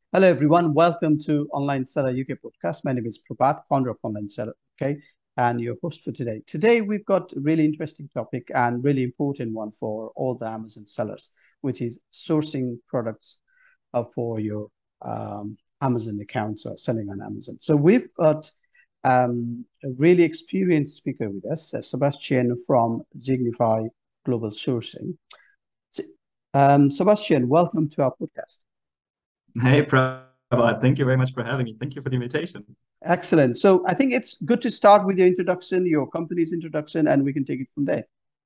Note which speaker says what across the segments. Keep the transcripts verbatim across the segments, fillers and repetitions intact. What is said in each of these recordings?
Speaker 1: Hello, everyone. Welcome to Online Seller U K podcast. My name is Prabhat, founder of Online Seller U K, and your host for today. Today, we've got a really interesting topic and really important one for all the Amazon sellers, which is sourcing products uh, for your um, Amazon accounts or selling on Amazon. So we've got um, a really experienced speaker with us, uh, Sebastian from Signify Global Sourcing. Um, Sebastian, welcome to our podcast.
Speaker 2: Hey, Prabhat, thank you very much for having me. Thank you for the invitation.
Speaker 1: Excellent. So I think it's good to start with your introduction, your company's introduction, and we can take it from there.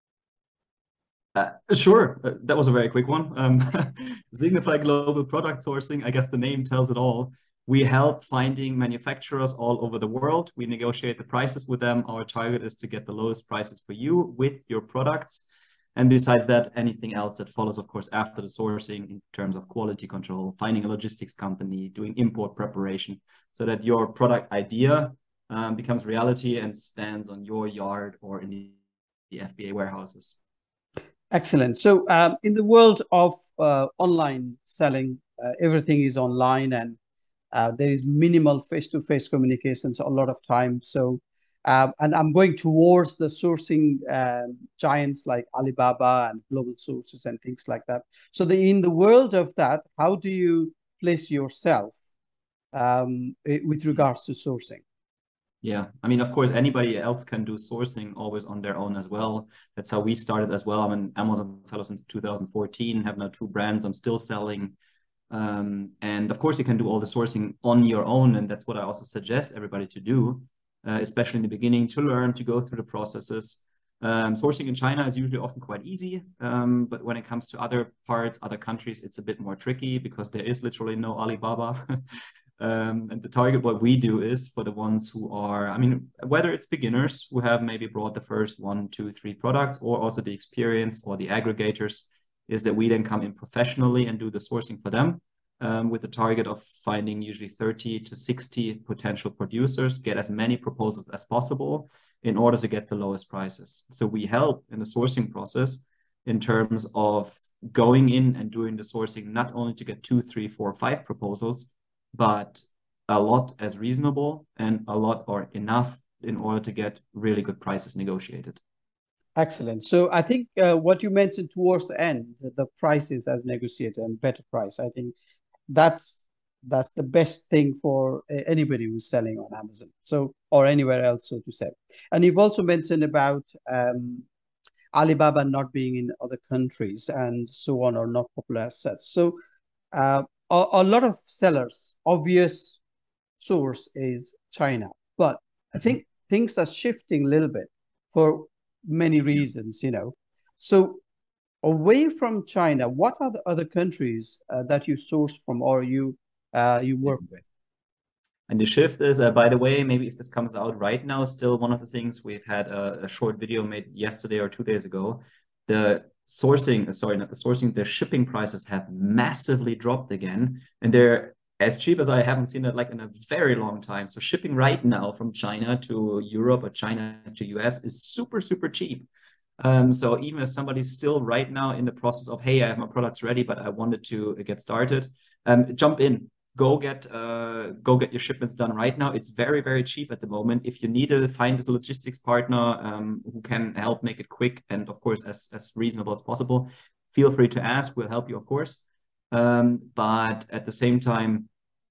Speaker 2: Uh, sure, uh, that was a very quick one. Um, Signify Global Product Sourcing, I guess the name tells it all. We help finding manufacturers all over the world. We negotiate the prices with them. Our target is to get the lowest prices for you with your products. And besides that, anything else that follows, of course, after the sourcing in terms of quality control, finding a logistics company, doing import preparation, so that your product idea um, becomes reality and stands on your yard or in the, the F B A warehouses.
Speaker 1: Excellent. So um, in the world of uh, online selling, uh, everything is online and uh, there is minimal face-to-face communications a lot of time. So, uh, and I'm going towards the sourcing um, giants like Alibaba and global sources and things like that. So the, in the world of that, how do you place yourself um, eh, with regards to sourcing?
Speaker 2: Yeah, I mean, of course, anybody else can do sourcing always on their own as well. That's how we started as well. I'm an Amazon seller since two thousand fourteen, have now two brands I'm still selling. Um, and of course, you can do all the sourcing on your own. And that's what I also suggest everybody to do, uh, especially in the beginning, to learn, to go through the processes. Um, sourcing in China is usually often quite easy. Um, but when it comes to other parts, other countries, it's a bit more tricky because there is literally no Alibaba. Um, and the target, what we do is for the ones who are, I mean, whether it's beginners who have maybe brought the first one, two, three products, or also the experienced or the aggregators, is that we then come in professionally and do the sourcing for them um, with the target of finding usually thirty to sixty potential producers, get as many proposals as possible in order to get the lowest prices. So we help in the sourcing process in terms of going in and doing the sourcing, not only to get two, three, four, five proposals, but a lot as reasonable and a lot or enough in order to get really good prices negotiated.
Speaker 1: Excellent. So I think uh, what you mentioned towards the end, the, the prices as negotiated and better price, I think that's that's the best thing for uh, anybody who's selling on Amazon. So or anywhere else, so to say. And you've also mentioned about um, Alibaba not being in other countries and so on, or not popular as such. So uh, a, a lot of sellers, obvious source is China, but I
Speaker 2: Mhm.
Speaker 1: think things are shifting a little bit for many
Speaker 2: Yeah.
Speaker 1: reasons, you know. So away from China, what are the other countries uh, that you sourced from or you uh, you
Speaker 2: Yeah.
Speaker 1: work with?
Speaker 2: And the shift is, uh, by the way, maybe if this comes out right now, still one of the things we've had a, a short video made yesterday or two days ago. The sourcing, sorry, not the sourcing, the shipping prices have massively dropped again, and they're as cheap as I haven't seen it like in a very long time. So shipping right now from China to Europe or China to U S is super, super cheap. Um, so even if somebody's still right now in the process of, hey, I have my products ready, but I wanted to get started, um, jump in, go get uh, go get your shipments done right now. It's very, very cheap at the moment. If you need to find a logistics partner um, who can help make it quick and of course as as reasonable as possible, feel free to ask. We'll help you, of course. Um, but at the same time,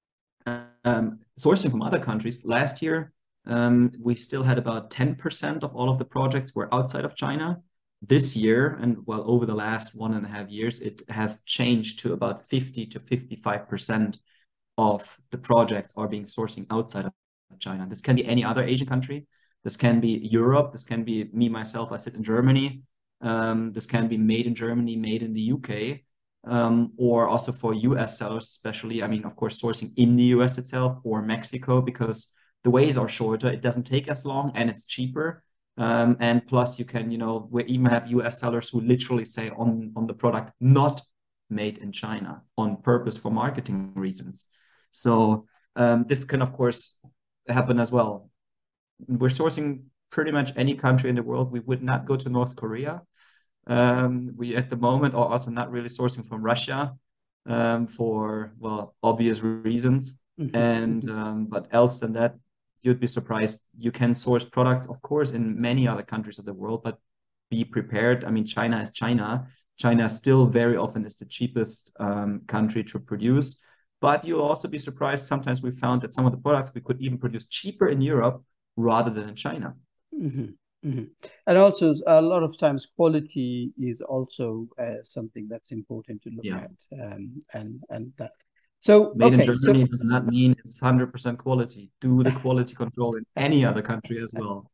Speaker 2: um, sourcing from other countries, last year, um, we still had about ten percent of all of the projects were outside of China. This year, and well, over the last one and a half years, it has changed to about fifty to fifty-five percent of the projects are being sourcing outside of China. This can be any other Asian country. This can be Europe. This can be me, myself. I sit in Germany. Um, this can be made in Germany, made in the U K, um, or also for U S sellers, especially. I mean, of course, sourcing in the U S itself or Mexico because the ways are shorter. It doesn't take as long and it's cheaper. Um, and plus, you can, you know, we even have U S sellers who literally say on on the product, not made in China on purpose for marketing reasons. So um, this can, of course, happen as well. We're sourcing pretty much any country in the world. We would not go to North Korea. Um, we at the moment are also not really sourcing from Russia. um, for, well, obvious reasons.
Speaker 1: Mm-hmm.
Speaker 2: And
Speaker 1: Mm-hmm.
Speaker 2: um, but else than that, you'd be surprised. You can source products, of course, in many other countries of the world, but be prepared. I mean, China is China. China still very often is the cheapest um, country to produce. But you'll also be surprised. Sometimes we found that some of the products we could even produce cheaper in Europe rather than in China.
Speaker 1: Mm-hmm. Mm-hmm. And also, a lot of times, quality is also uh, something that's important to look
Speaker 2: Yeah.
Speaker 1: at, um, and and that. So,
Speaker 2: Made in
Speaker 1: okay, so
Speaker 2: Germany does not mean it's one hundred percent quality. Do the quality control in any other country as well.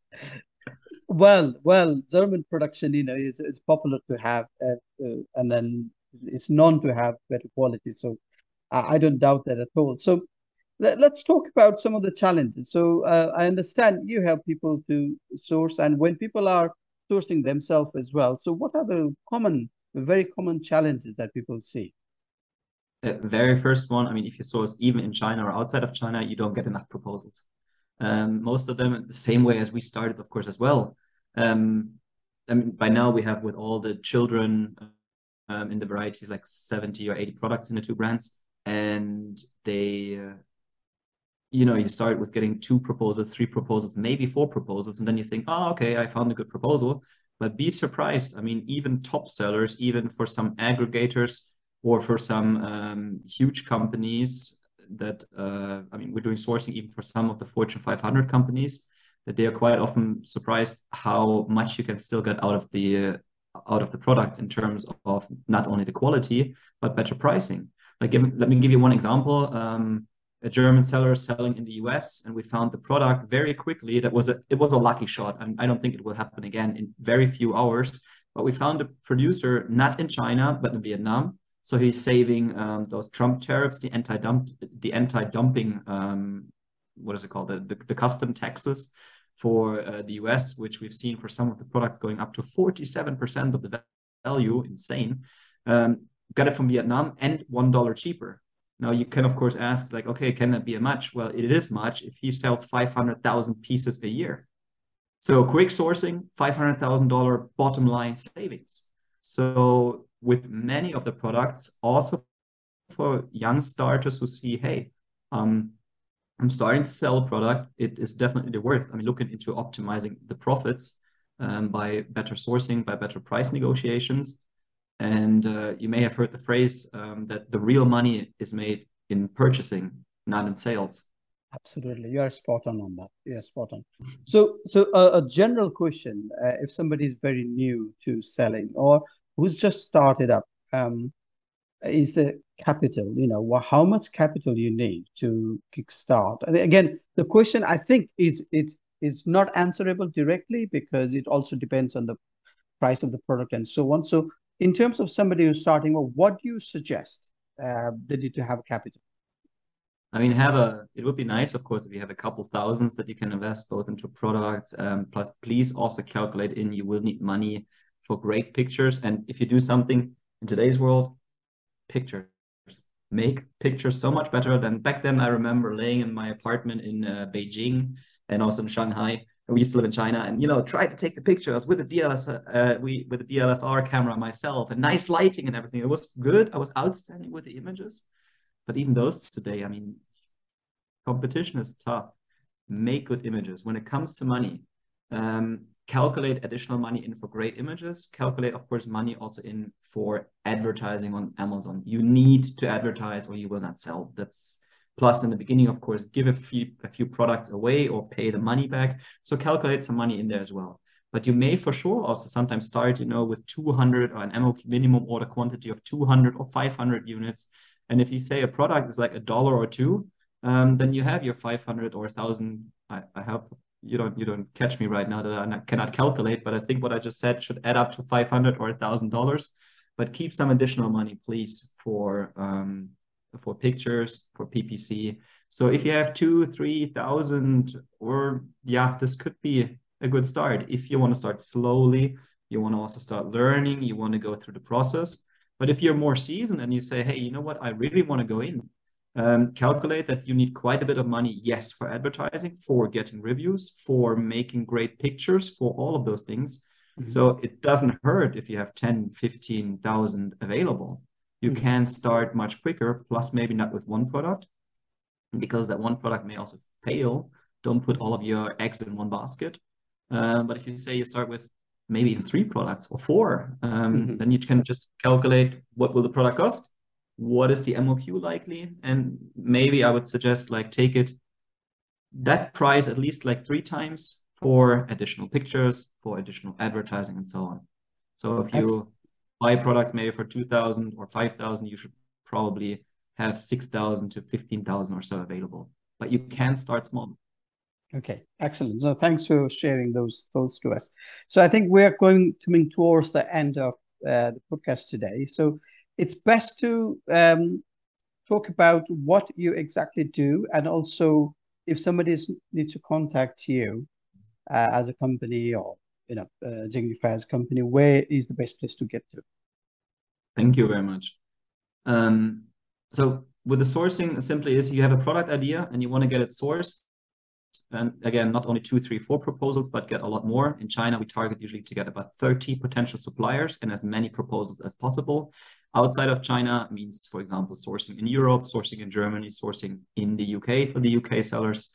Speaker 1: well, well, German production, you know, is is popular to have, uh, uh, and then it's known to have better quality. So, I, I don't doubt that at all. So, let, let's talk about some of the challenges. So, uh, I understand you help people to source, and when people are sourcing themselves as well. So, what are the common, the very common challenges that people see?
Speaker 2: The very first one, I mean, if you source even in China or outside of China, you don't get enough proposals. Um, most of them the same way as we started, of course, as well. Um, I mean, by now we have with all the children um, in the varieties like seventy or eighty products in the two brands, and they, uh, you know, you start with getting two proposals, three proposals, maybe four proposals, and then you think, oh, okay, I found a good proposal. But be surprised. I mean, even top sellers, even for some aggregators or for some um, huge companies that, uh, I mean, we're doing sourcing even for some of the Fortune five hundred companies, that they are quite often surprised how much you can still get out of the uh, out of the products in terms of not only the quality but better pricing. Like, give, let me give you one example. Um, a German seller selling in the U S, and we found the product very quickly. That was a it was a lucky shot, and I don't think it will happen again in very few hours. But we found a producer not in China but in Vietnam, so he's saving um, those Trump tariffs, the anti-dump, the anti-dumping, um, what is it called, the, the, the custom taxes for uh, the U S, which we've seen for some of the products going up to forty-seven percent of the value, insane. Um, got it from Vietnam and one dollar cheaper. Now you can of course ask, like, okay, can that be a match? Well, it is much if he sells five hundred thousand pieces a year. So quick sourcing, five hundred thousand dollars bottom line savings. So with many of the products, also for young starters who see, hey, um, I'm starting to sell a product, it is definitely worth, I mean, looking into optimizing the profits um, by better sourcing, by better price negotiations. And uh, you may have heard the phrase um, that the real money is made in purchasing, not in sales.
Speaker 1: Absolutely, you are spot on on that. Yeah, spot on. So, so uh, a general question: uh, if somebody is very new to selling or who's just started up, um, is the capital? You know, wha- how much capital you need to kickstart? And again, the question I think is it's is not answerable directly because it also depends on the price of the product and so on. So, in terms of somebody who's starting, well, what do you suggest uh, they need to have capital?
Speaker 2: I mean, have a, it would be nice, of course, if you have a couple thousands that you can invest both into products. Um, plus, please also calculate in you will need money for great pictures. And if you do something in today's world, pictures, make pictures so much better than back then. I remember laying in my apartment in uh, Beijing and also in Shanghai. We used to live in China, and you know, try to take the pictures with a D S L R, uh, we with a D S L R camera myself, and nice lighting and everything. It was good. I was outstanding with the images. But even those today, I mean, competition is tough. Make good images. When it comes to money, um, calculate additional money in for great images. Calculate, of course, money also in for advertising on Amazon. You need to advertise or you will not sell. That's plus in the beginning, of course, give a few a few products away or pay the money back. So calculate some money in there as well. But you may for sure also sometimes start, you know, with two hundred or an M O Q minimum order quantity of two hundred or five hundred units. And if you say a product is like a dollar or two, um, then you have your five hundred or one thousand. I, I hope you don't you don't catch me right now that I not, cannot calculate, but I think what I just said should add up to five hundred or one thousand dollars. But keep some additional money, please, for um, for pictures, for P P C. So if you have two, three thousand, or yeah, this could be a good start. If you want to start slowly, you want to also start learning, you want to go through the process. But if you're more seasoned and you say, hey, you know what, I really want to go in, um, calculate that you need quite a bit of money, yes, for advertising, for getting reviews, for making great pictures, for all of those things. Mm-hmm. So it doesn't hurt if you have ten, fifteen thousand available. You
Speaker 1: Mm-hmm.
Speaker 2: can start much quicker, plus maybe not with one product, because that one product may also fail. Don't put all of your eggs in one basket. Uh, but if you say you start with maybe in three products or four, um,
Speaker 1: Mm-hmm.
Speaker 2: then you can just calculate what will the product cost, what is the M O Q likely, and maybe I would suggest like take it that price at least like three times for additional pictures, for additional advertising, and so on. So if you
Speaker 1: Excellent.
Speaker 2: buy products maybe for two thousand or five thousand, you should probably have six thousand to fifteen thousand or so available. But you can start small.
Speaker 1: Okay, excellent. So thanks for sharing those thoughts to us. So I think we're going coming towards the end of uh, the podcast today. So it's best to um, talk about what you exactly do, and also if somebody is, needs to contact you uh, as a company, or you know, uh, Jignify as a company, where is the best place to get to?
Speaker 2: Thank you very much. Um, so with the sourcing, simply is you have a product idea and you want to get it sourced. And again, not only two, three, four proposals, but get a lot more. In China, we target usually to get about thirty potential suppliers and as many proposals as possible. Outside of China means, for example, sourcing in Europe, sourcing in Germany, sourcing in the U K for the U K sellers.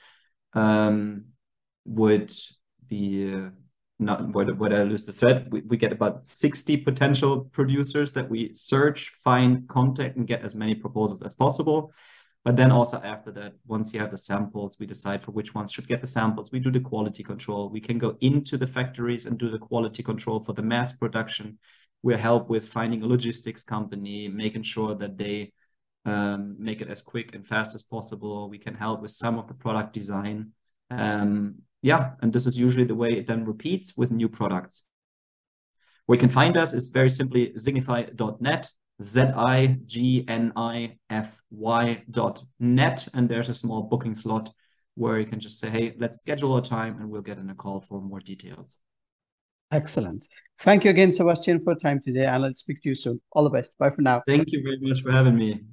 Speaker 2: Um, would the uh, not would, would I lose the thread? We, we get about sixty potential producers that we search, find, contact, and get as many proposals as possible. But then also after that, once you have the samples, we decide for which ones should get the samples. We do the quality control. We can go into the factories and do the quality control for the mass production. We help with finding a logistics company, making sure that they um, make it as quick and fast as possible. We can help with some of the product design. Um, yeah, and this is usually the way it then repeats with new products. Where you can find us is very simply zignify dot net. Z I G N I F Y dot net, and there's a small booking slot where you can just say, hey, let's schedule a time and we'll get in a call for more details.
Speaker 1: Excellent. Thank you again, Sebastian, for your time today, and let's speak to you soon. All the best. Bye for now.
Speaker 2: Thank you very much for having me.